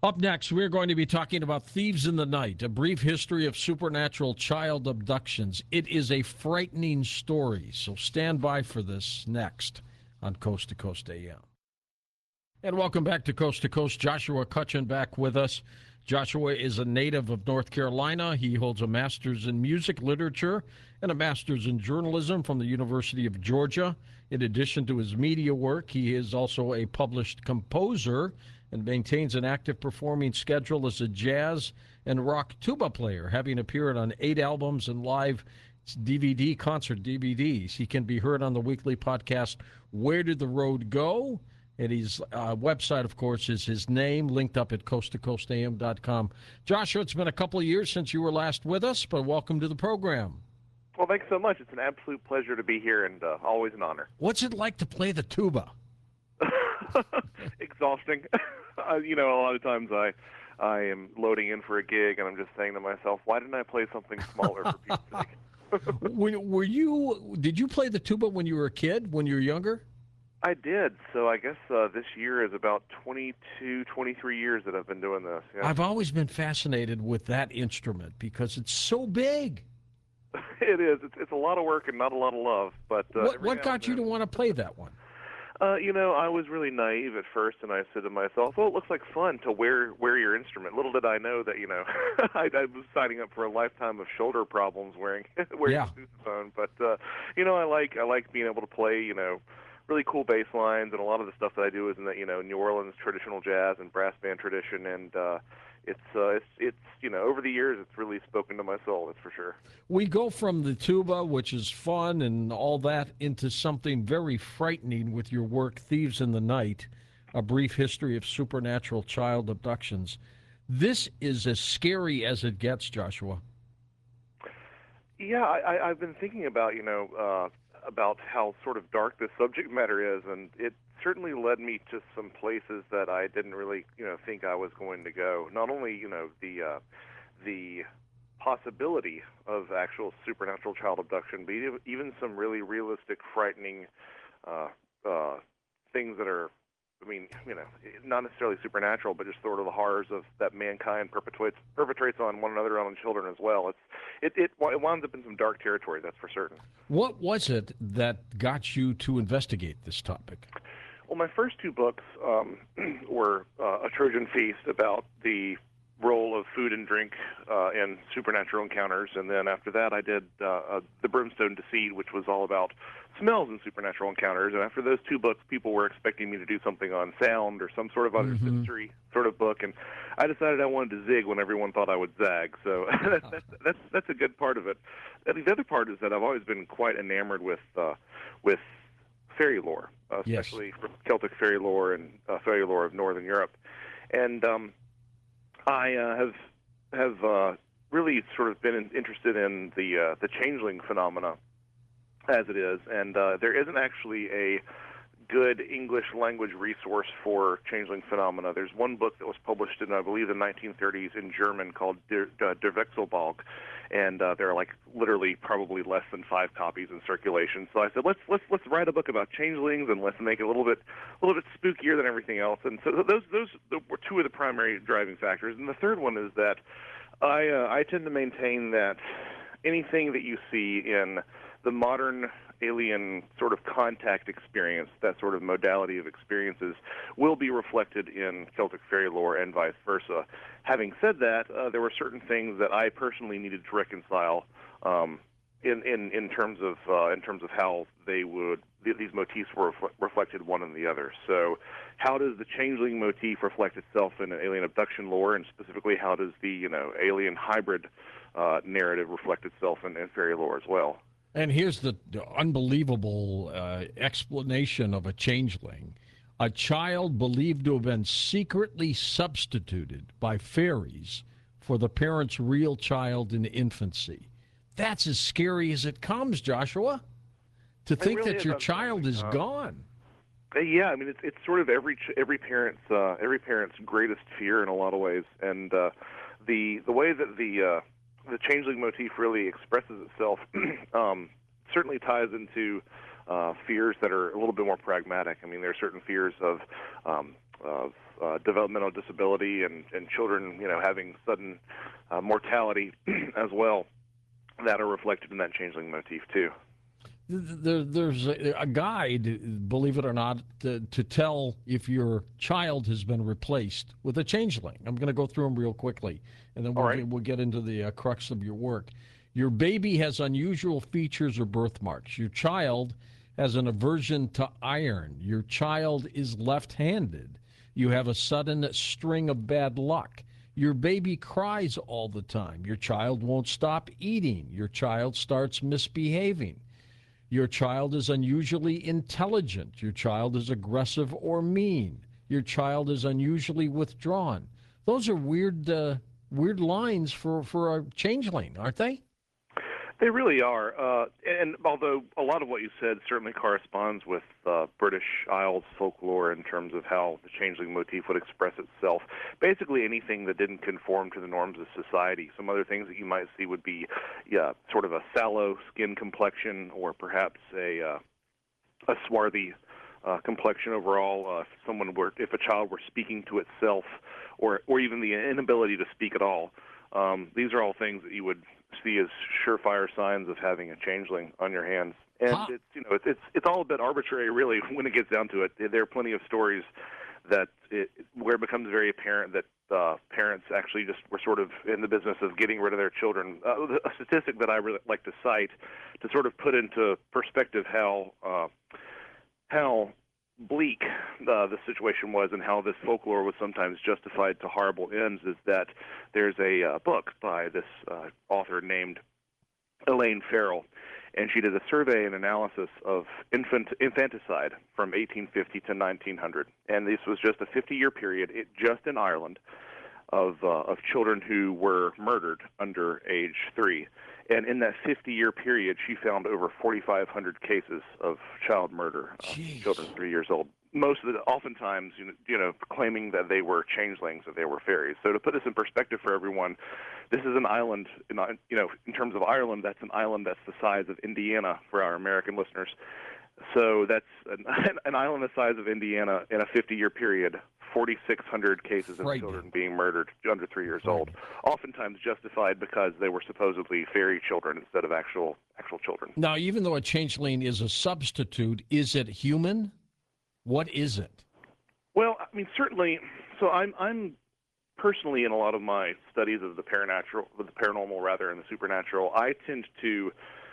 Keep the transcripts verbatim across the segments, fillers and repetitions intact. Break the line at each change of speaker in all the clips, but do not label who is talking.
Up next, we're going to be talking about Thieves in the Night, a brief history of supernatural child abductions. It is a frightening story, so stand by for this next on Coast to Coast A M. And welcome back to Coast to Coast. Joshua Cutchin back with us. Joshua is a native of North Carolina. He holds a master's in music literature and a master's in journalism from the University of Georgia. In addition to his media work, he is also a published composer and maintains an active performing schedule as a jazz and rock tuba player, having appeared on eight albums and live D V D concert D V Ds. He can be heard on the weekly podcast, Where Did the Road Go? And his uh, website, of course, is his name, linked up at coast to coast a m dot com. Joshua, it's been a couple of years since you were last with us, but welcome to the program.
Well, thanks so much. It's an absolute pleasure to be here and uh, always an honor.
What's it like to play the tuba?
Exhausting. uh, you know, a lot of times I I am loading in for a gig, and I'm just saying to myself, why didn't I play something smaller for Pete's sake?
were, were you, did you play the tuba when you were a kid, when you were younger?
I did. So I guess uh, this year is about twenty-two, twenty-three years that I've been doing this. Yeah.
I've always been fascinated with that instrument because it's so big.
It is. It's, it's a lot of work and not a lot of love. But uh,
What, what got you to want to play that one?
Uh, you know, I was really naive at first, and I said to myself, "Oh, it looks like fun to wear wear your instrument." Little did I know that, you know, I, I was signing up for a lifetime of shoulder problems wearing wearing
Yeah.
a sousaphone. But uh, you know, I like I like being able to play, you know, really cool bass lines, and a lot of the stuff that I do is in the, you know, New Orleans traditional jazz and brass band tradition, and uh, it's uh, it's it's you know, over the years it's really spoken to my soul, that's for sure.
We go from the tuba, which is fun and all that, into something very frightening with your work, Thieves in the Night, a brief history of supernatural child abductions. This is as scary as it gets, Joshua.
Yeah, I, I, I've been thinking about, you know, uh, about how sort of dark this subject matter is, and it certainly led me to some places that I didn't really, you know, think I was going to go. Not only, you know, the uh, the possibility of actual supernatural child abduction, but even some really realistic, frightening uh, uh, things that are, I mean, you know, not necessarily supernatural, but just sort of the horrors of that mankind perpetuates perpetrates on one another and on children as well. It's it, it it winds up in some dark territory, that's for certain.
What was it that got you to investigate this topic?
Well, my first two books um, were uh, A Trojan Feast, about the role of food and drink uh, in supernatural encounters, and then after that I did uh, uh, The Brimstone Deceit, which was all about smells in supernatural encounters. And after those two books, people were expecting me to do something on sound or some sort of other
Mm-hmm.
sensory sort of book, and I decided I wanted to zig when everyone thought I would zag. So that's, that's that's that's a good part of it. And the other part is that I've always been quite enamored with uh, with fairy lore, uh,
Yes.
especially from Celtic fairy lore and uh, fairy lore of Northern Europe, and um, I uh, have have uh, really sort of been in, interested in the uh, the changeling phenomena as it is, and uh, there isn't actually a good English language resource for changeling phenomena. There's one book that was published in, I believe, the nineteen thirties in German called Der, uh, Der Wechselbalg, and uh, there are like literally probably less than five copies in circulation. So I said, let's let's let's write a book about changelings and let's make it a little bit a little bit spookier than everything else. And so those those were two of the primary driving factors. And the third one is that I uh, I tend to maintain that anything that you see in the modern alien sort of contact experience, that sort of modality of experiences, will be reflected in Celtic fairy lore and vice versa. Having said that, uh, there were certain things that I personally needed to reconcile um, in, in in terms of uh, in terms of how they would th- these motifs were ref- reflected one in the other. So, how does the changeling motif reflect itself in alien abduction lore, and specifically, how does the you know alien hybrid uh, narrative reflect itself in, in fairy lore as well?
And here's the, the unbelievable uh, explanation of a changeling. A child believed to have been secretly substituted by fairies for the parent's real child in infancy. That's as scary as it comes, Joshua. To think
really
that
is
your child is
uh,
gone.
Uh, Yeah, I mean it's it's sort of every ch- every parent's uh, every parent's greatest fear in a lot of ways, and uh, the the way that the uh, the changeling motif really expresses itself um, certainly ties into uh, fears that are a little bit more pragmatic. I mean, there are certain fears of um, of uh, developmental disability and, and children, you know, having sudden uh, mortality as well, that are reflected in that changeling motif too.
There, there's a, a guide, believe it or not, to, to tell if your child has been replaced with a changeling. I'm going to go through them real quickly, and then we'll,
All right.
get, we'll get into the uh, crux of your work. Your baby has unusual features or birthmarks. Your child has an aversion to iron. Your child is left-handed. You have a sudden string of bad luck. Your baby cries all the time. Your child won't stop eating. Your child starts misbehaving. Your child is unusually intelligent. Your child is aggressive or mean. Your child is unusually withdrawn. Those are weird, uh, weird lines for, for a changeling, aren't they?
They really are. Uh, and although a lot of what you said certainly corresponds with uh, British Isles folklore in terms of how the changeling motif would express itself, basically anything that didn't conform to the norms of society. Some other things that you might see would be yeah, sort of a sallow skin complexion, or perhaps a, uh, a swarthy uh, complexion overall. Uh, if someone were, if a child were speaking to itself, or, or even the inability to speak at all. Um, these are all things that you would see as surefire signs of having a changeling on your hands. And
Huh.
it's, you know, it's, it's it's all a bit arbitrary, really, when it gets down to it. There are plenty of stories that it, where it becomes very apparent that uh, parents actually just were sort of in the business of getting rid of their children. Uh, a statistic that I really like to cite to sort of put into perspective how uh, how bleak uh, the situation was and how this folklore was sometimes justified to horrible ends is that there's a uh, book by this uh, author named Elaine Farrell, and she did a survey and analysis of infant infanticide from eighteen fifty to nineteen hundred, and this was just a fifty-year period, it, just in Ireland, of uh, of children who were murdered under age three. And in that fifty-year period, she found over forty-five hundred cases of child murder of children three years old. Most of it, oftentimes, you know, you know, claiming that they were changelings, that they were fairies. So to put this in perspective for everyone, this is an island, in, you know, in terms of Ireland, that's an island that's the size of Indiana for our American listeners. So that's an, an island the size of Indiana in a fifty-year period, forty-six hundred cases of children being murdered under three years old, oftentimes justified because they were supposedly fairy children instead of actual actual children.
Now, even though a changeling is a substitute, is it human? What is it?
Well, I mean, certainly. So I'm I'm personally, in a lot of my studies of the paranatural, the paranormal rather, and the supernatural, I tend to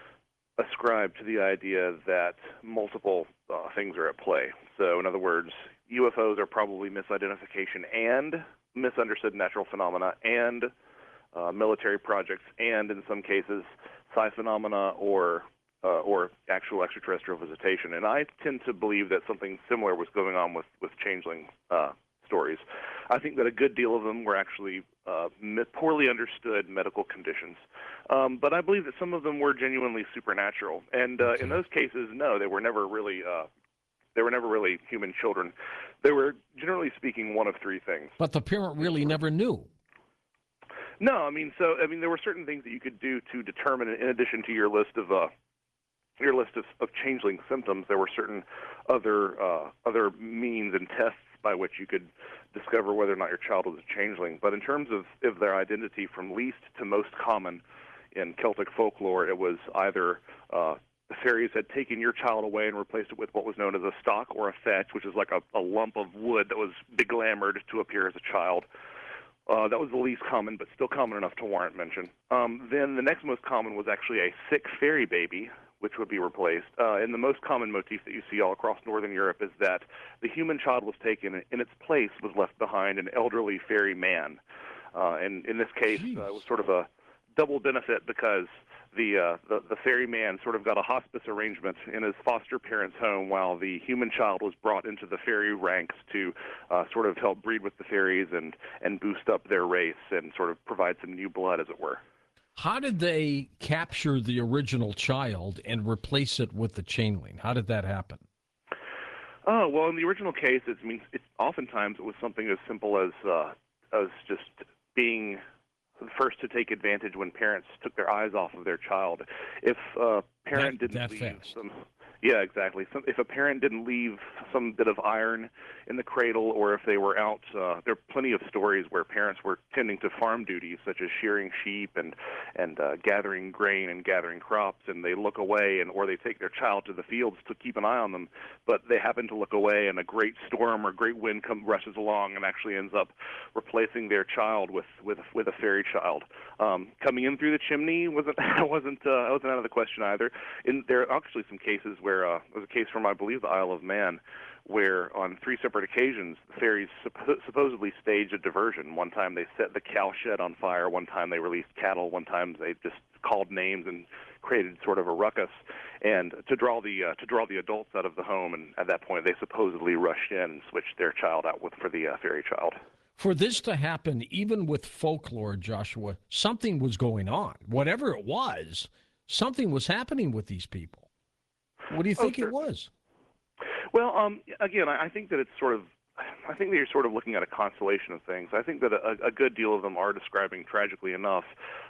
ascribe to the idea that multiple uh, things are at play. So, in other words, U F Os are probably misidentification and misunderstood natural phenomena and uh, military projects and, in some cases, psi phenomena or uh, or actual extraterrestrial visitation. And I tend to believe that something similar was going on with, with changeling uh, stories. I think that a good deal of them were actually uh, poorly understood medical conditions. Um, but I believe that some of them were genuinely supernatural. And uh, in those cases, no, they were never really uh, they were never really human children. They were, generally speaking, one of three things.
But the parent really never knew.
No, I mean, so I mean, there were certain things that you could do to determine, in addition to your list of uh, your list of, of changeling symptoms, there were certain other uh, other means and tests by which you could discover whether or not your child was a changeling. But in terms of, of their identity, from least to most common in Celtic folklore, it was either uh, the fairies had taken your child away and replaced it with what was known as a stock or a fetch, which is like a, a lump of wood that was beglamored to appear as a child. Uh, that was the least common, but still common enough to warrant mention. Um, then the next most common was actually a sick fairy baby, which would be replaced. Uh, and the most common motif that you see all across Northern Europe is that the human child was taken, and in its place was left behind an elderly fairy man. Uh, and in this case, uh, it was sort of a double benefit because the, uh, the the fairy man sort of got a hospice arrangement in his foster parents' home, while the human child was brought into the fairy ranks to uh, sort of help breed with the fairies and, and boost up their race and sort of provide some new blood, as it were.
How did they capture the original child and replace it with the changeling? How did that happen?
Oh, well, in the original case, it's, I mean, it's, oftentimes it was something as simple as uh, as just being the first to take advantage when parents took their eyes off of their child. If a parent
That-
didn't
that
leave
fast.
some, Yeah, exactly. So if a parent didn't leave some bit of iron in the cradle, or if they were out, uh, there are plenty of stories where parents were tending to farm duties, such as shearing sheep and and uh, gathering grain and gathering crops, and they look away, and or they take their child to the fields to keep an eye on them, but they happen to look away, and a great storm or great wind comes rushes along, and actually ends up replacing their child with with with a fairy child. Um, coming in through the chimney wasn't wasn't uh, wasn't out of the question either. In, there are actually some cases where uh, there was a case from, I believe, the Isle of Man, where on three separate occasions the fairies supp- supposedly staged a diversion. One time they set the cow shed on fire, one time they released cattle, one time they just called names and created sort of a ruckus, and to draw the uh, to draw the adults out of the home. And at that point, they supposedly rushed in and switched their child out with for the uh, fairy child.
For this to happen, even with folklore, Joshua, something was going on. Whatever it was, something was happening with these people. What do you think
oh,
it was?
Well, um, again, I think that it's sort of, I think that you're sort of looking at a constellation of things. I think that a, a good deal of them are describing, tragically enough,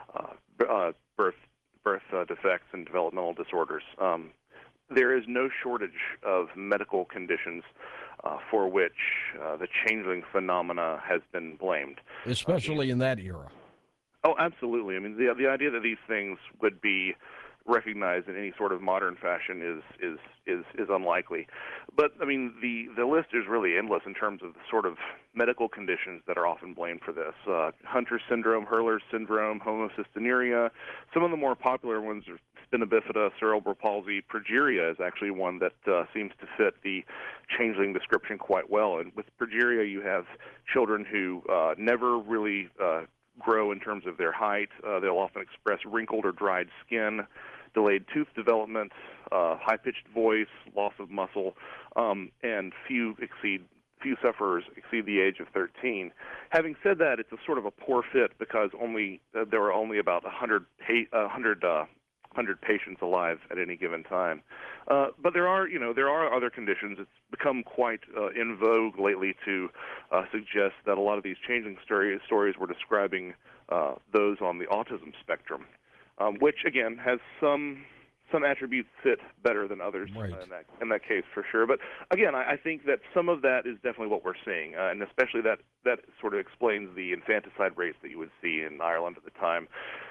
uh, uh, birth birth uh, defects and developmental disorders. Um, there is no shortage of medical conditions uh, for which uh, the changeling phenomena has been blamed.
Especially uh, in that era.
Oh, absolutely. I mean, the the idea that these things would be recognized in any sort of modern fashion is is is is unlikely. But I mean, the the list is really endless in terms of the sort of medical conditions that are often blamed for this. Uh, Hunter syndrome, Hurler's syndrome, homocystinuria. Some of the more popular ones are spina bifida, cerebral palsy. Progeria is actually one that uh, seems to fit the changeling description quite well. And with progeria, you have children who uh, never really uh, grow in terms of their height. Uh, they'll often express wrinkled or dried skin, delayed tooth development, uh, high-pitched voice, loss of muscle, um, and few exceed few sufferers exceed the age of thirteen. Having said that, it's a sort of a poor fit because only uh, there are only about one hundred, pa- uh, one hundred, uh, one hundred patients alive at any given time. Uh, but there are, you know, there are other conditions. It's become quite uh, in vogue lately to uh, suggest that a lot of these changing story, stories were describing uh, those on the autism spectrum, um, which again has some some attributes fit better than others
right.
uh, in that in that case for sure. But again, I, I think that some of that is definitely what we're seeing, uh, and especially that that sort of explains the infanticide rates that you would see in Ireland at the time.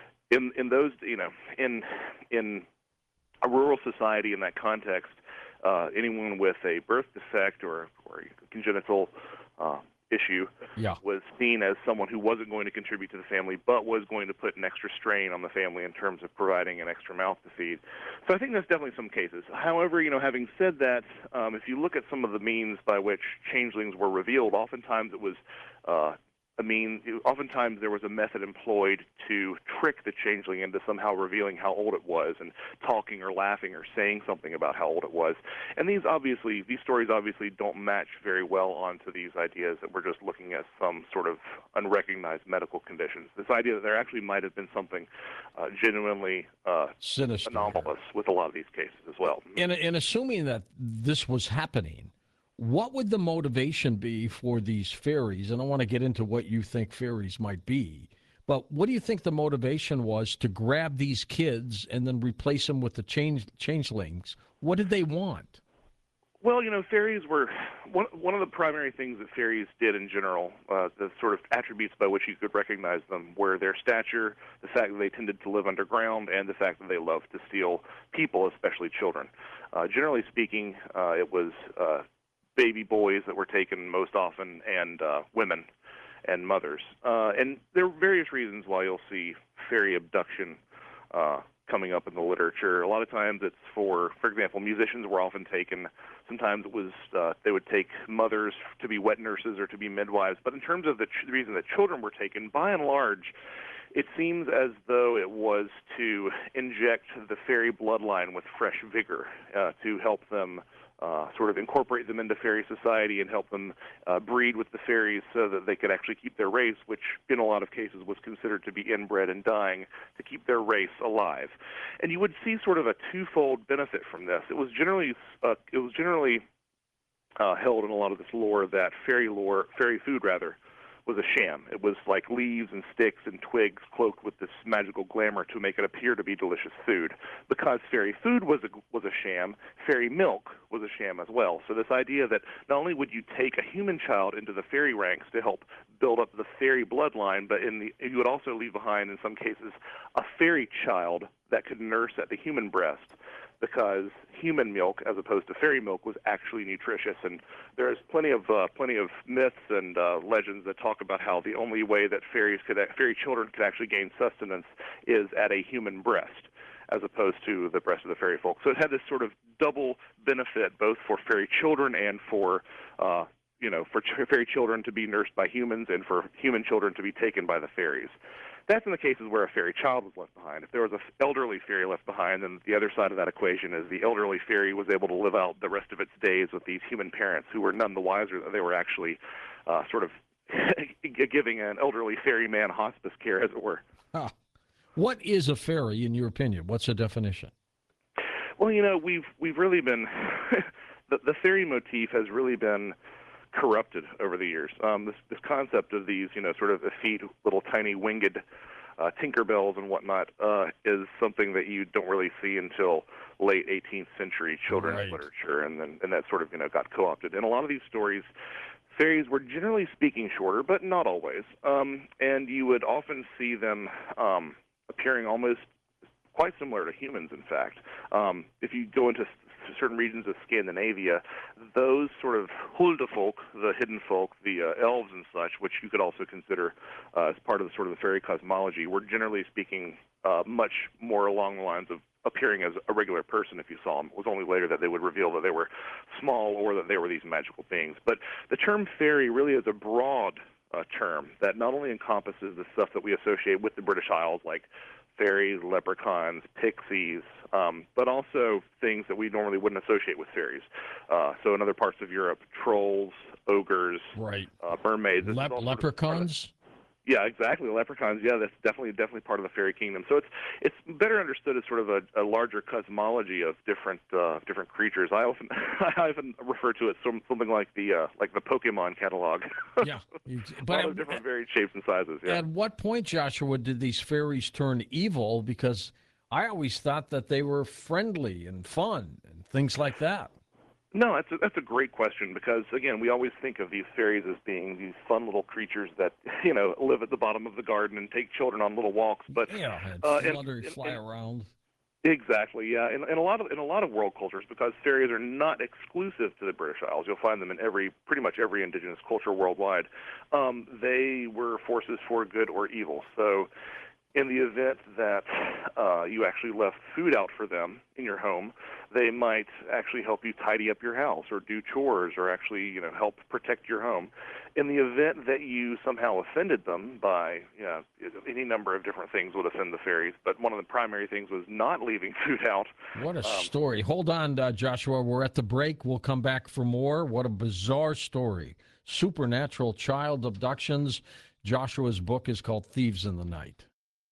In in those, you know, in in a rural society in that context, uh, anyone with a birth defect or or a congenital uh, issue
yeah.
was seen as someone who wasn't going to contribute to the family, but was going to put an extra strain on the family in terms of providing an extra mouth to feed. So I think that's definitely some cases. However, you know, having said that, um, if you look at some of the means by which changelings were revealed, oftentimes it was uh, I mean, oftentimes there was a method employed to trick the changeling into somehow revealing how old it was and talking or laughing or saying something about how old it was. And these obviously, these stories obviously don't match very well onto these ideas that we're just looking at some sort of unrecognized medical conditions. This idea that there actually might have been something uh, genuinely uh,
sinister
anomalous
here.
with a lot of these cases as well.
And, and assuming that this was happening, what would the motivation be for these fairies? And I want to get into what you think fairies might be. But what do you think the motivation was to grab these kids and then replace them with the change, changelings? What did they want?
Well, you know, fairies were one, one of the primary things that fairies did in general, uh, the sort of attributes by which you could recognize them were their stature, the fact that they tended to live underground, and the fact that they loved to steal people, especially children. Uh, generally speaking, uh, it was uh, baby boys that were taken most often, and uh, women and mothers. Uh, and there are various reasons why you'll see fairy abduction uh, coming up in the literature. A lot of times it's for, for example, musicians were often taken. Sometimes it was uh, they would take mothers to be wet nurses or to be midwives. But in terms of the, ch- the reason that children were taken, by and large, it seems as though it was to inject the fairy bloodline with fresh vigor, uh, to help them Uh, sort of incorporate them into fairy society and help them uh, breed with the fairies so that they could actually keep their race, which in a lot of cases was considered to be inbred and dying, to keep their race alive. And you would see sort of a twofold benefit from this. It was generally uh, it was generally uh, held in a lot of this lore that fairy lore, fairy food rather, was a sham. It was like leaves and sticks and twigs cloaked with this magical glamour to make it appear to be delicious food. Because fairy food was a, was a sham, fairy milk was a sham as well. So this idea that not only would you take a human child into the fairy ranks to help build up the fairy bloodline, but in the, you would also leave behind, in some cases, a fairy child that could nurse at the human breast, because human milk, as opposed to fairy milk, was actually nutritious. And there's plenty of uh, plenty of myths and uh, legends that talk about how the only way that fairies could, fairy children could actually gain sustenance is at a human breast, as opposed to the breast of the fairy folk. So it had this sort of double benefit, both for fairy children and for uh, you know, for ch- fairy children to be nursed by humans and for human children to be taken by the fairies. That's in the cases where a fairy child was left behind. If there was an elderly fairy left behind, then the other side of that equation is the elderly fairy was able to live out the rest of its days with these human parents who were none the wiser that they were actually uh, sort of giving an elderly fairy man hospice care, as it were.
Huh. What is a fairy, in your opinion? What's the definition?
Well, you know, we've we've really been the, the fairy motif has really been corrupted over the years. Um, this this concept of these, you know, sort of effete, little tiny winged uh, Tinkerbells and whatnot uh, is something that you don't really see until late eighteenth century children's
Right.
literature, and then and that sort of you know got co-opted. And a lot of these stories, fairies were generally speaking shorter, but not always. Um, and you would often see them um, appearing almost quite similar to humans, in fact. Um, if you go into certain regions of Scandinavia, those sort of huldafolk, the hidden folk, the uh, elves and such, which you could also consider uh, as part of the sort of the fairy cosmology, were generally speaking uh, much more along the lines of appearing as a regular person if you saw them. It was only later that they would reveal that they were small or that they were these magical beings. But the term fairy really is a broad uh, term that not only encompasses the stuff that we associate with the British Isles, like fairies, leprechauns, pixies, um, but also things that we normally wouldn't associate with fairies. Uh, so in other parts of Europe, trolls, ogres,
Right.
uh, mermaids. This is
Le-
all sort of part of-
leprechauns?
Yeah, exactly. Leprechauns. Yeah, that's definitely definitely part of the fairy kingdom. So it's it's better understood as sort of a, a larger cosmology of different uh, different creatures. I often I often refer to it some, something like the uh, like the Pokemon catalog.
Yeah.
a
But
lot
at,
of different varied shapes and sizes. Yeah.
at what point, Joshua, did these fairies turn evil? Because I always thought that they were friendly and fun and things like that.
No, that's a, that's a great question because, again, we always think of these fairies as being these fun little creatures that, you know, live at the bottom of the garden and take children on little walks. But
Yeah, and
uh, and-
flutter,
and-
fly
and-
around.
Exactly, yeah. In, in a lot of in a lot of world cultures, because fairies are not exclusive to the British Isles, you'll find them in every pretty much every indigenous culture worldwide. Um, they were forces for good or evil. So, in the event that uh, you actually left food out for them in your home, they might actually help you tidy up your house or do chores or actually, you know, help protect your home. In the event that you somehow offended them by, you know, any number of different things would offend the fairies, but one of the primary things was not leaving food out.
What a
Um,
story. Hold on, uh, Joshua. We're at the break. We'll come back for more. What a bizarre story. Supernatural child abductions. Joshua's book is called Thieves in the Night.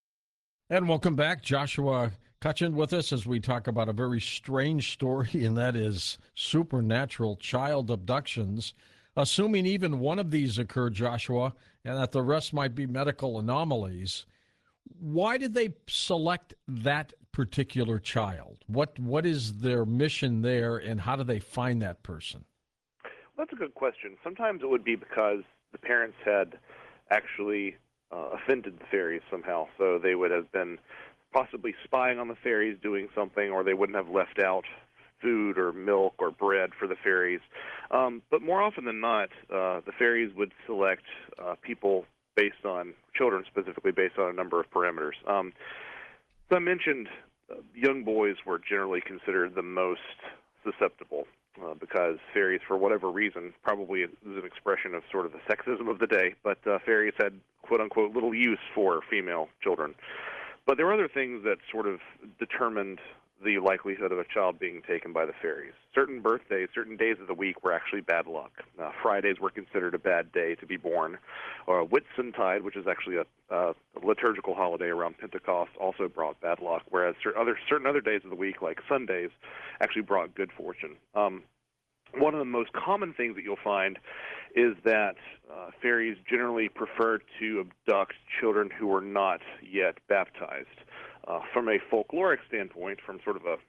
And welcome back. Joshua Cutchin with us as we talk about a very strange story, and that is supernatural child abductions. Assuming even one of these occurred, Joshua, and that the rest might be medical anomalies, why did they select that particular child? What What is their mission there, and how do they find that person?
That's a good question. Sometimes it would be because the parents had actually uh, offended the fairies somehow, so they would have been possibly spying on the fairies doing something, or they wouldn't have left out food or milk or bread for the fairies. Um, but more often than not, uh, the fairies would select uh, people based on, children specifically, based on a number of parameters. Um, so I mentioned uh, young boys were generally considered the most susceptible uh, because fairies, for whatever reason, probably is an expression of sort of the sexism of the day, but uh, fairies had, quote-unquote, little use for female children. But there were other things that sort of determined the likelihood of a child being taken by the fairies. Certain birthdays, certain days of the week were actually bad luck. Uh, Fridays were considered a bad day to be born. Or Whitsuntide, which is actually a, uh, a liturgical holiday around Pentecost, also brought bad luck, whereas certain other, certain other days of the week, like Sundays, actually brought good fortune. Um, one of the most common things that you'll find is that uh, fairies generally prefer to abduct children who are not yet baptized. Uh, from a folkloric standpoint, from sort of a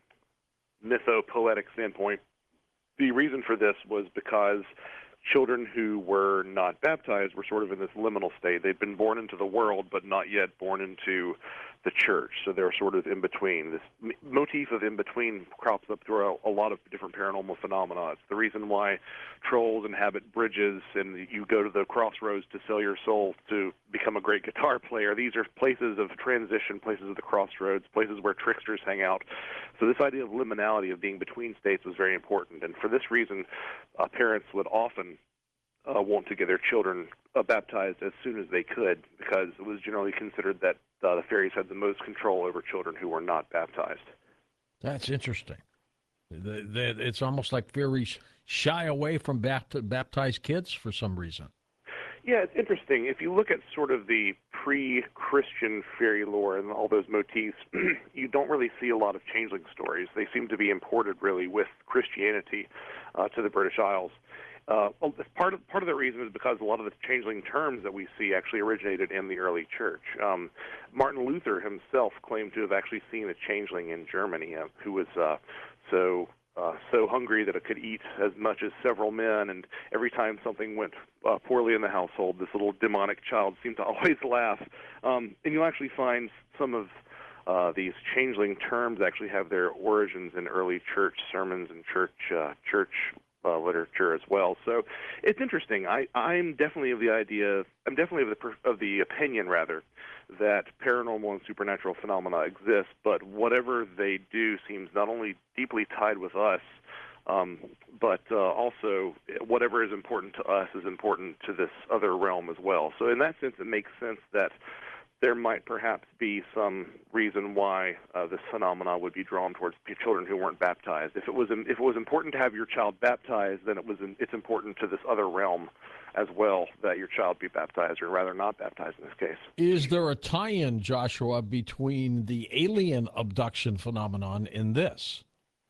mythopoetic standpoint, the reason for this was because children who were not baptized were sort of in this liminal state. They'd been born into the world, but not yet born into the church. So they're sort of in between. This m- motif of in between crops up through a, a lot of different paranormal phenomena. It's the reason why trolls inhabit bridges, and you go to the crossroads to sell your soul to become a great guitar player. These are places of transition, places of the crossroads, places where tricksters hang out. So this idea of liminality, of being between states, was very important. And for this reason, uh, parents would often uh, want to get their children uh, baptized as soon as they could, because it was generally considered that uh, the fairies had the most control over children who were not baptized.
That's interesting. The, the, it's almost like fairies shy away from bapt- baptized kids for some reason.
Yeah, it's interesting. If you look at sort of the pre-Christian fairy lore and all those motifs, you don't really see a lot of changeling stories. They seem to be imported, really, with Christianity uh, to the British Isles. Uh, well, part of part of the reason is because a lot of the changeling terms that we see actually originated in the early church. Um, Martin Luther himself claimed to have actually seen a changeling in Germany uh, who was uh, so uh, so hungry that it could eat as much as several men, and every time something went uh, poorly in the household, this little demonic child seemed to always laugh. Um, and you'll actually find some of uh, these changeling terms actually have their origins in early church sermons and church uh, church Uh, literature as well. So it's interesting. I, I'm definitely of the idea, I'm definitely of the, of the opinion, rather, that paranormal and supernatural phenomena exist, but whatever they do seems not only deeply tied with us, um, but uh, also whatever is important to us is important to this other realm as well. So in that sense, it makes sense that there might perhaps be some reason why uh, this phenomena would be drawn towards children who weren't baptized. If it was if it was important to have your child baptized, then it was it's important to this other realm as well that your child be baptized, or rather not baptized in this case.
Is there a tie-in, Joshua, between the alien abduction phenomenon and this?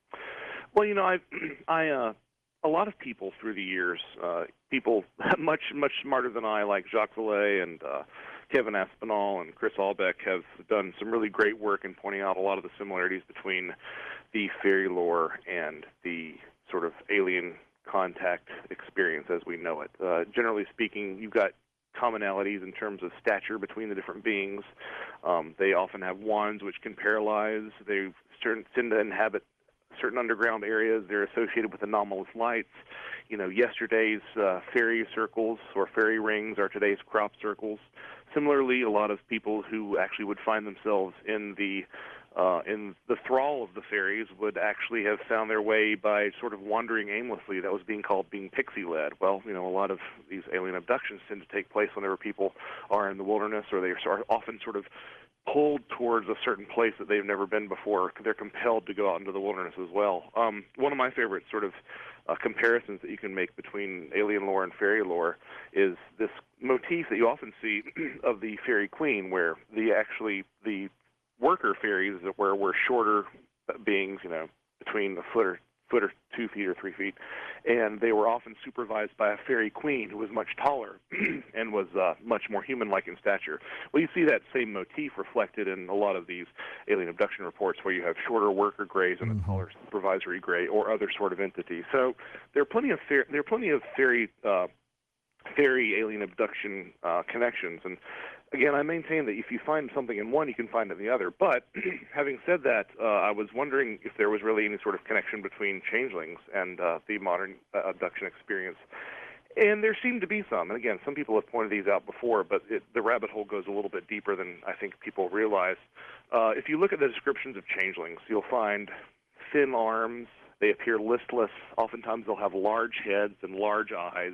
Well, you know, I, I, uh, a lot of people through the years, uh, people much much smarter than I, like Jacques Vallée and uh, Kevin Aspinall and Chris Albeck, have done some really great work in pointing out a lot of the similarities between the fairy lore and the sort of alien contact experience as we know it. Uh, generally speaking, you've got commonalities in terms of stature between the different beings. Um, they often have wands which can paralyze. They certain, tend to inhabit certain underground areas. They're associated with anomalous lights. You know, yesterday's uh, fairy circles or fairy rings are today's crop circles. Similarly, a lot of people who actually would find themselves in the uh, in the thrall of the fairies would actually have found their way by sort of wandering aimlessly. That was being called being pixie-led. Well, you know, a lot of these alien abductions tend to take place whenever people are in the wilderness, or they are often sort of pulled towards a certain place that they've never been before. They're compelled to go out into the wilderness as well. Um, one of my favorite sort of uh, comparisons that you can make between alien lore and fairy lore is this motif that you often see of the fairy queen, where the actually the worker fairies were, were shorter beings, you know, between a foot or foot or two feet or three feet, and they were often supervised by a fairy queen who was much taller and was uh, much more human-like in stature. Well, you see that same motif reflected in a lot of these alien abduction reports, where you have shorter worker greys and a taller supervisory gray or other sort of entity. So there are plenty of fair, there are plenty of fairy uh, fairy alien abduction uh, connections, and again, I maintain that if you find something in one, you can find it in the other. But having said that, uh, I was wondering if there was really any sort of connection between changelings and uh, the modern uh, abduction experience. And there seemed to be some. And again, some people have pointed these out before, but it, the rabbit hole goes a little bit deeper than I think people realize. Uh, if you look at the descriptions of changelings, you'll find thin arms. They appear listless. Oftentimes they'll have large heads and large eyes.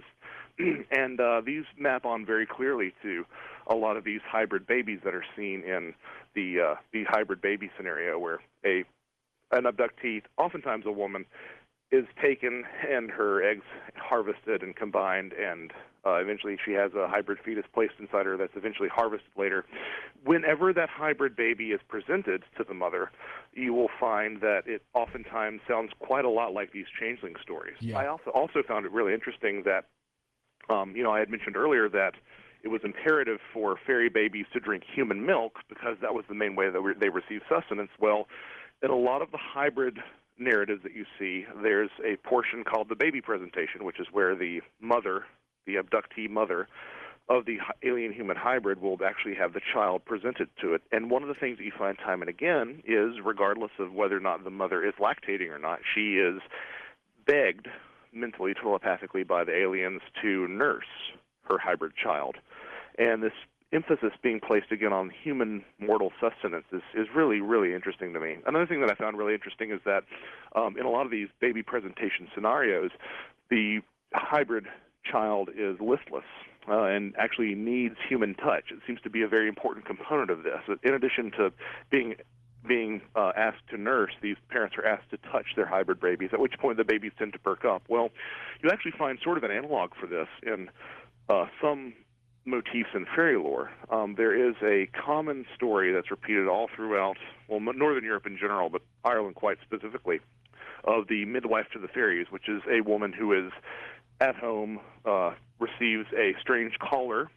And uh, these map on very clearly to a lot of these hybrid babies that are seen in the uh, the hybrid baby scenario, where a an abductee, oftentimes a woman, is taken and her eggs harvested and combined and Uh, eventually, she has a hybrid fetus placed inside her that's eventually harvested later. Whenever that hybrid baby is presented to the mother, you will find that it oftentimes sounds quite a lot like these changeling stories.
Yeah.
I also also found it really interesting that, um, you know, I had mentioned earlier that it was imperative for fairy babies to drink human milk because that was the main way that we, they received sustenance. Well, in a lot of the hybrid narratives that you see, there's a portion called the baby presentation, which is where the mother, the abductee mother of the alien-human hybrid, will actually have the child presented to it. And one of the things that you find time and again is, regardless of whether or not the mother is lactating or not, she is begged mentally, telepathically by the aliens to nurse her hybrid child. And this emphasis being placed again on human mortal sustenance is, is really, really interesting to me. Another thing that I found really interesting is that um, in a lot of these baby presentation scenarios, the hybrid child is listless uh, and actually needs human touch. It seems to be a very important component of this. In addition to being being uh, asked to nurse, these parents are asked to touch their hybrid babies, at which point the babies tend to perk up. Well, you actually find sort of an analog for this in uh, some motifs in fairy lore. Um, there is a common story that's repeated all throughout, well, Northern Europe in general, but Ireland quite specifically, of the midwife to the fairies, which is a woman who is at home, uh, receives a strange caller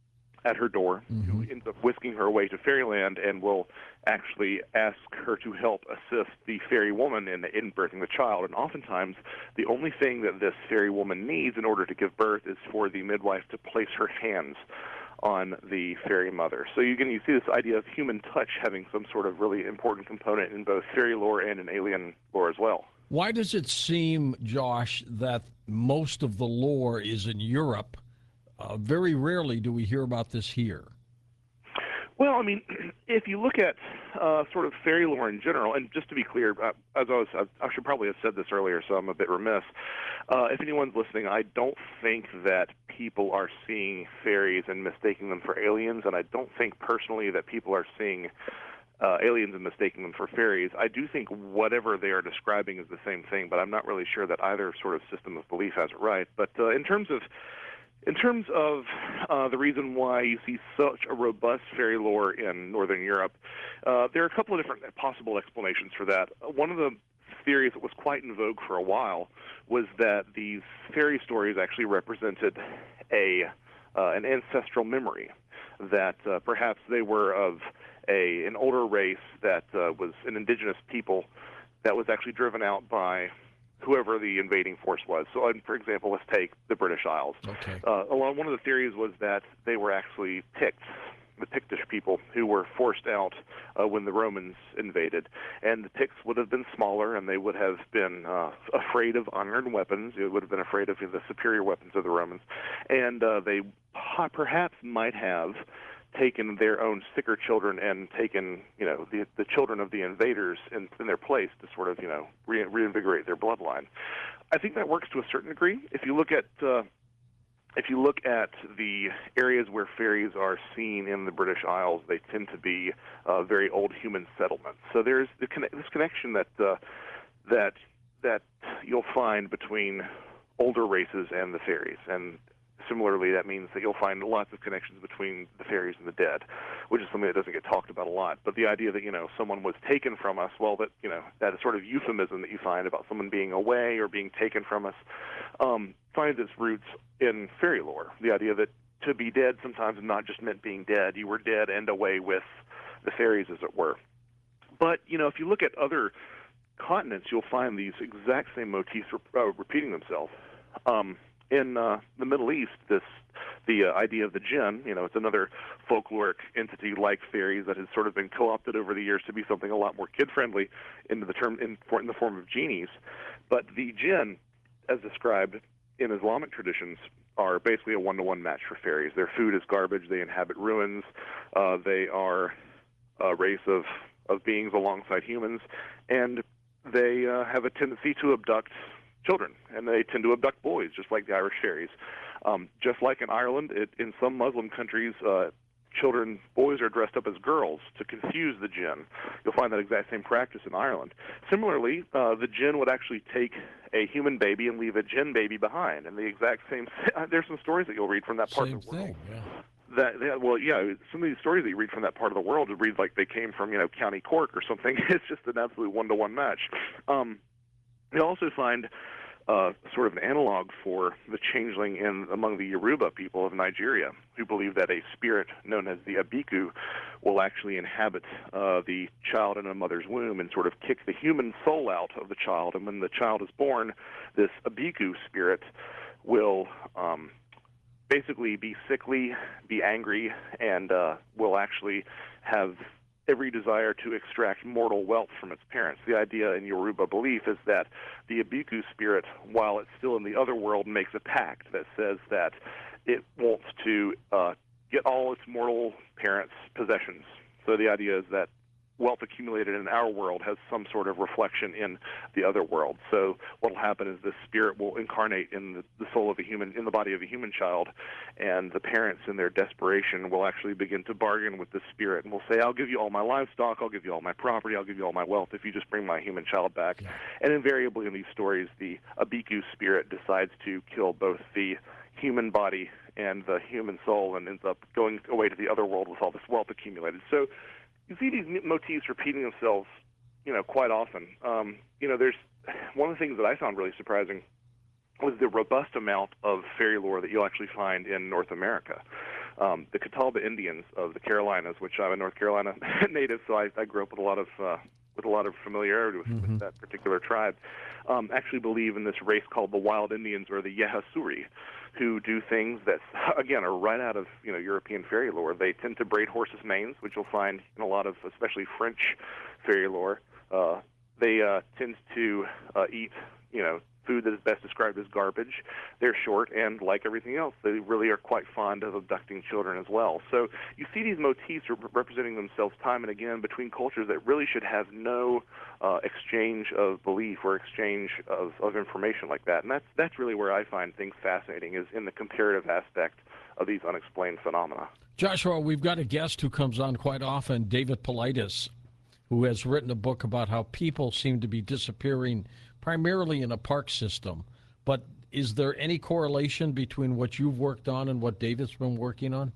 at her door, mm-hmm. who ends up whisking her away to fairyland and will actually ask her to help assist the fairy woman in, in birthing the child. And oftentimes, the only thing that this fairy woman needs in order to give birth is for the midwife to place her hands on the fairy mother. So you can you see this idea of human touch having some sort of really important component in both fairy lore and in alien lore as well.
Why does it seem, Josh, that most of the lore is in Europe? Uh, very rarely do we hear about this here.
Well, I mean, if you look at uh, sort of fairy lore in general, and just to be clear, uh, as I was, I should probably have said this earlier, so I'm a bit remiss. Uh, if anyone's listening, I don't think that people are seeing fairies and mistaking them for aliens, and I don't think personally that people are seeing uh, aliens and mistaking them for fairies. I do think whatever they are describing is the same thing, but I'm not really sure that either sort of system of belief has it right. But uh, in terms of In terms of uh, the reason why you see such a robust fairy lore in Northern Europe, uh, there are a couple of different possible explanations for that. One of the theories that was quite in vogue for a while was that these fairy stories actually represented a uh, an ancestral memory, that uh, perhaps they were of a an older race that uh, was an indigenous people that was actually driven out by whoever the invading force was. So, um, for example, let's take the British Isles.
Okay.
Uh, along one of the theories was that they were actually Picts, the Pictish people, who were forced out uh, when the Romans invaded. And the Picts would have been smaller, and they would have been uh, afraid of iron weapons. They would have been afraid of the superior weapons of the Romans. And uh, they perhaps might have taken their own sicker children and taken, you know, the the children of the invaders in, in their place to sort of, you know, re- reinvigorate their bloodline. I think that works to a certain degree. If you look at uh, if you look at the areas where fairies are seen in the British Isles, they tend to be uh, very old human settlements. So there's the conne- this connection that uh, that that you'll find between older races and the fairies. And similarly, that means that you'll find lots of connections between the fairies and the dead, which is something that doesn't get talked about a lot. But the idea that, you know, someone was taken from us, well, that, you know, that is sort of euphemism that you find about someone being away or being taken from us, um, finds its roots in fairy lore. The idea that to be dead sometimes not just meant being dead. You were dead and away with the fairies, as it were. But, you know, if you look at other continents, you'll find these exact same motifs re- uh, repeating themselves. Um, In uh, the Middle East, this the uh, idea of the jinn, you know, it's another folkloric entity like fairies that has sort of been co-opted over the years to be something a lot more kid-friendly into the term in, for, in the form of genies. But the jinn, as described in Islamic traditions, are basically a one-to-one match for fairies. Their food is garbage. They inhabit ruins. Uh, they are a race of, of beings alongside humans, and they uh, have a tendency to abduct children, and they tend to abduct boys, just like the Irish fairies. Um, just like in Ireland, it, in some Muslim countries, uh, children, boys are dressed up as girls to confuse the jinn. You'll find that exact same practice in Ireland. Similarly, uh, the jinn would actually take a human baby and leave a jinn baby behind. And the exact same, there's some stories that you'll read from that part
Same
of the world.
thing, yeah.
That, that well, yeah, some of these stories that you read from that part of the world, you read like they came from, you know, County Cork or something. It's just an absolute one-to-one match. Um, you also find uh, sort of an analog for the changeling in among the Yoruba people of Nigeria, who believe that a spirit known as the Abiku will actually inhabit uh, the child in a mother's womb and sort of kick the human soul out of the child. And when the child is born, this Abiku spirit will um, basically be sickly, be angry, and uh, will actually have every desire to extract mortal wealth from its parents. The idea in Yoruba belief is that the Abiku spirit, while it's still in the other world, makes a pact that says that it wants to uh, get all its mortal parents' possessions. So the idea is that wealth accumulated in our world has some sort of reflection in the other world. So what will happen is the spirit will incarnate in the, the soul of a human, in the body of a human child, and the parents in their desperation will actually begin to bargain with the spirit and will say, I'll give you all my livestock, I'll give you all my property, I'll give you all my wealth if you just bring my human child back. Yeah. And invariably in these stories, the Abiku spirit decides to kill both the human body and the human soul and ends up going away to the other world with all this wealth accumulated. So you see these motifs repeating themselves, you know, quite often. Um, you know, there's one of the things that I found really surprising was the robust amount of fairy lore that you'll actually find in North America. Um, the Catawba Indians of the Carolinas, which I'm a North Carolina native, so I, I grew up with a lot of uh, with a lot of familiarity with, mm-hmm. with that particular tribe, um, actually believe in this race called the Wild Indians or the Yahasuri, who do things that, again, are right out of, you know, European fairy lore. They tend to braid horses' manes, which you'll find in a lot of, especially French fairy lore. Uh, they uh, tend to uh, eat, you know, food that is best described as garbage. They're short, and like everything else, they really are quite fond of abducting children as well. So you see these motifs re- representing themselves time and again between cultures that really should have no uh, exchange of belief or exchange of, of information like that. And that's that's really where I find things fascinating, is in the comparative aspect of these unexplained phenomena.
Joshua, we've got a guest who comes on quite often, David Paulides, who has written a book about how people seem to be disappearing primarily in a park system. But is there any correlation between what you've worked on and what David's been working on?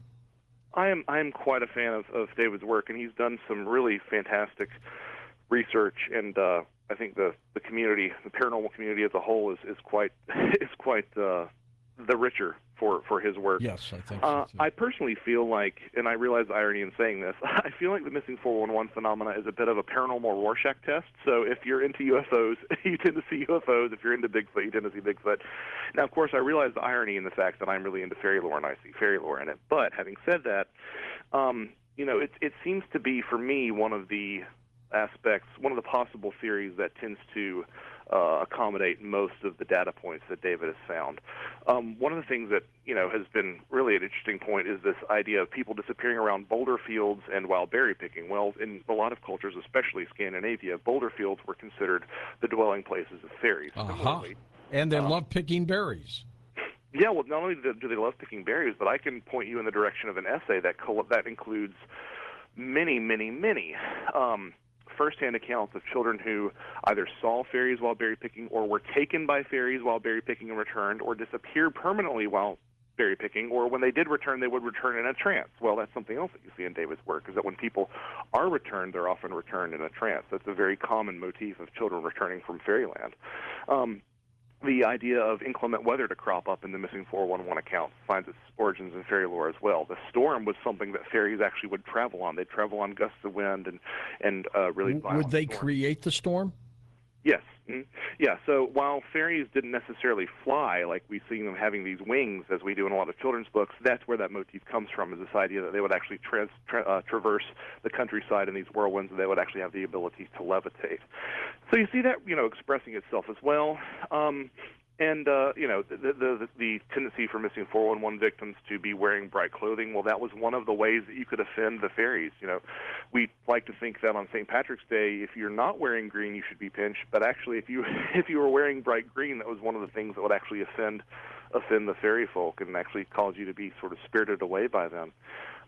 I am I am quite a fan of, of David's work, and he's done some really fantastic research, and uh, I think the, the community, the paranormal community as a whole, is, is quite is quite uh, the richer for, for his work.
Yes, I think so,
uh,
too.
I personally feel like, and I realize the irony in saying this, I feel like the missing four one one phenomena is a bit of a paranormal Rorschach test. So if you're into U F Os, you tend to see U F Os. If you're into Bigfoot, you tend to see Bigfoot. Now, of course, I realize the irony in the fact that I'm really into fairy lore and I see fairy lore in it. But having said that, um, you know, it, it seems to be, for me, one of the aspects, one of the possible theories that tends to Uh, accommodate most of the data points that David has found. Um, one of the things that, you know, has been really an interesting point is this idea of people disappearing around boulder fields and while berry picking. Well, in a lot of cultures, especially Scandinavia, boulder fields were considered the dwelling places of fairies.
Uh-huh. And they
um,
love picking berries.
Yeah, well, not only do they love picking berries, but I can point you in the direction of an essay that col- that includes many, many, many um, first-hand accounts of children who either saw fairies while berry picking or were taken by fairies while berry picking and returned, or disappeared permanently while berry picking, or when they did return, they would return in a trance. Well, that's something else that you see in David's work, is that when people are returned, they're often returned in a trance. That's a very common motif of children returning from fairyland. Um, The idea of inclement weather to crop up in the missing four one one account finds its origins in fairy lore as well. The storm was something that fairies actually would travel on. They'd travel on gusts of wind and, and uh, really violent
Would they
storms.
create the storm?
Yes. Mm-hmm. Yeah, so while fairies didn't necessarily fly, like we see them having these wings, as we do in a lot of children's books, that's where that motif comes from, is this idea that they would actually trans, tra- uh, traverse the countryside in these whirlwinds, and they would actually have the ability to levitate. So you see that, you know, expressing itself as well. Um, And, uh, you know, the, the the tendency for missing four one one victims to be wearing bright clothing, well, that was one of the ways that you could offend the fairies. You know, we like to think that on Saint Patrick's Day, if you're not wearing green, you should be pinched. But actually, if you if you were wearing bright green, that was one of the things that would actually offend offend the fairy folk and actually cause you to be sort of spirited away by them.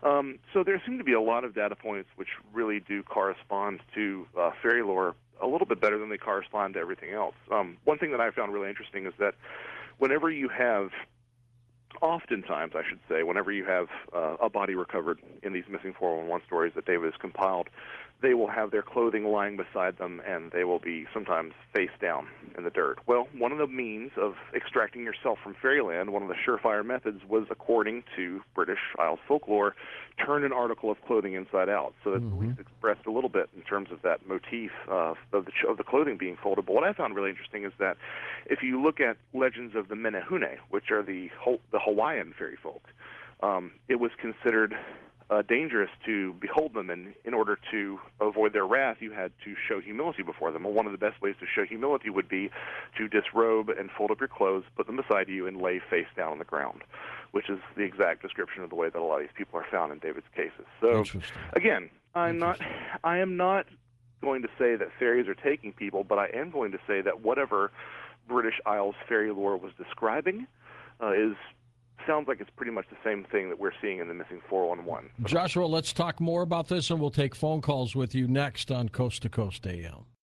Um, so there seem to be a lot of data points which really do correspond to uh, fairy lore a little bit better than they correspond to everything else. Um, one thing that I found really interesting is that whenever you have, oftentimes I should say, whenever you have uh, a body recovered in these missing four one one stories that David has compiled, they will have their clothing lying beside them, and they will be sometimes face down in the dirt. Well, one of the means of extracting yourself from fairyland, one of the surefire methods, was, according to British Isles folklore, turn an article of clothing inside out. So that's
Mm-hmm.
at least expressed a little bit in terms of that motif uh, of, the ch- of the clothing being folded. But what I found really interesting is that if you look at legends of the Menehune, which are the, Ho- the Hawaiian fairy folk, um, it was considered Uh, dangerous to behold them, and in order to avoid their wrath, you had to show humility before them. Well, one of the best ways to show humility would be to disrobe and fold up your clothes, put them beside you, and lay face down on the ground, which is the exact description of the way that a lot of these people are found in David's cases. So,
Interesting.
again, I'm not, I am not going to say that fairies are taking people, but I am going to say that whatever British Isles fairy lore was describing uh, is sounds like it's pretty much the same thing that we're seeing in the missing four one one.
Joshua, let's talk more about this, and we'll take phone calls with you next on Coast to Coast A M.